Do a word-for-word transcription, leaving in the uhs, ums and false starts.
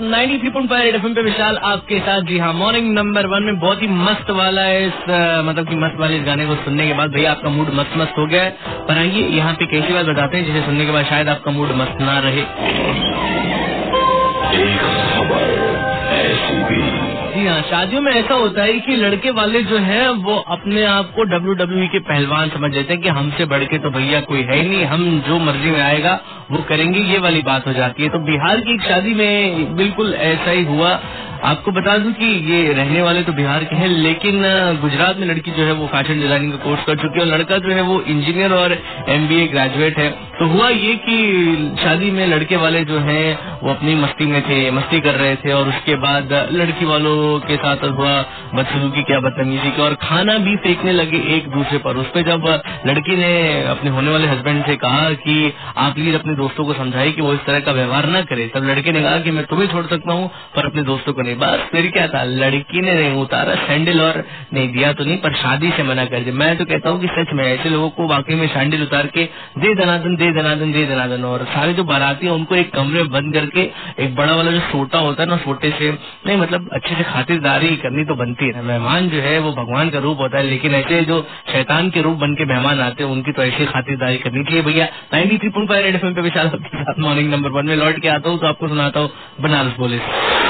Ninety three point five F M पे विशाल आपके साथ। जी हाँ, मॉर्निंग नंबर वन में बहुत ही मस्त वाला है इस आ, मतलब कि मस्त वाले इस गाने को सुनने के बाद भैया आपका मूड मस्त मस्त हो गया है। पर आइए यहाँ पे कैसी बात बताते हैं जिसे सुनने के बाद शायद आपका मूड मस्त ना रहे। एक खबर ऐसी भी। जी हाँ, शादियों में ऐसा होता है कि लड़के वाले जो हैं वो अपने आप को डब्ल्यू डब्ल्यू ई के पहलवान समझ लेते हैं कि हमसे बढ़ के तो भैया कोई है ही नहीं, हम जो मर्जी में आएगा वो करेंगे, ये वाली बात हो जाती है। तो बिहार की एक शादी में बिल्कुल ऐसा ही हुआ। आपको बता दूं कि ये रहने वाले तो बिहार के हैं, लेकिन गुजरात में लड़की जो है वो फैशन डिजाइनिंग का कोर्स कर चुकी है और लड़का जो है वो इंजीनियर और एम बी ए ग्रेजुएट है। तो हुआ ये कि शादी में लड़के वाले जो हैं वो अपनी मस्ती में थे, मस्ती कर रहे थे और उसके बाद लड़की वालों के साथ हुआ बदसलूकी, क्या बदतमीजी की, और खाना भी फेंकने लगे एक दूसरे पर। उस पर जब लड़की ने अपने होने वाले हस्बैंड से कहा कि आप प्लीज अपने दोस्तों को समझाइए कि वो इस तरह का व्यवहार न करे, तब लड़के ने कहा कि मैं तुम्हें छोड़ सकता हूँ पर अपने दोस्तों को नहीं। बस फिर क्या था, लड़की ने नहीं उतारा सैंडल और नहीं दिया तो नहीं पर शादी से मना कर दिया। मैं तो कहता हूँ कि सच में ऐसे लोगों को वाकई में सैंडल उतार के दे दनादन दे दनादन दे दनादन और सारे जो बाराती हैं उनको एक कमरे में बंद करके एक बड़ा वाला जो सोटा होता है ना, सोटे से नहीं मतलब अच्छे से खातिरदारी करनी तो बनती है। मेहमान जो है वो भगवान का रूप होता है, लेकिन ऐसे जो शैतान के रूप बन के मेहमान आते हैं उनकी तो ऐसी खातिरदारी करनी चाहिए। भैया ninety three point five F M पे विशाल आपके साथ मॉर्निंग नंबर वन में लौट के आता हूँ तो आपको सुनाता हूँ बनारस पुलिस।